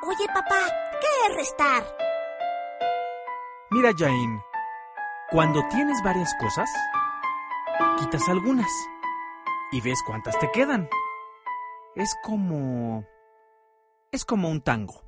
Oye, papá, ¿qué es restar? Mira, Jain, cuando tienes varias cosas, quitas algunas y ves cuántas te quedan. Es como un tango.